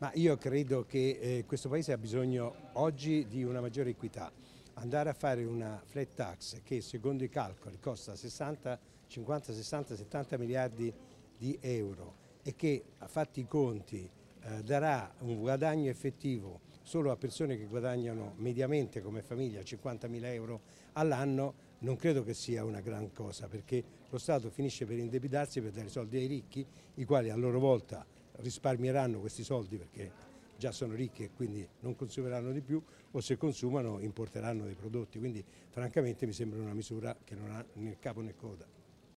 Ma io credo che questo Paese ha bisogno oggi di una maggiore equità. Andare a fare una flat tax che secondo i calcoli costa 60, 50, 60, 70 miliardi di euro e che a fatti i conti darà un guadagno effettivo solo a persone che guadagnano mediamente come famiglia 50.000 euro all'anno, non credo che sia una gran cosa, perché lo Stato finisce per indebitarsi per dare soldi ai ricchi, i quali a loro volta risparmieranno questi soldi perché già sono ricchi e quindi non consumeranno di più, o se consumano importeranno dei prodotti, quindi francamente mi sembra una misura che non ha né capo né coda.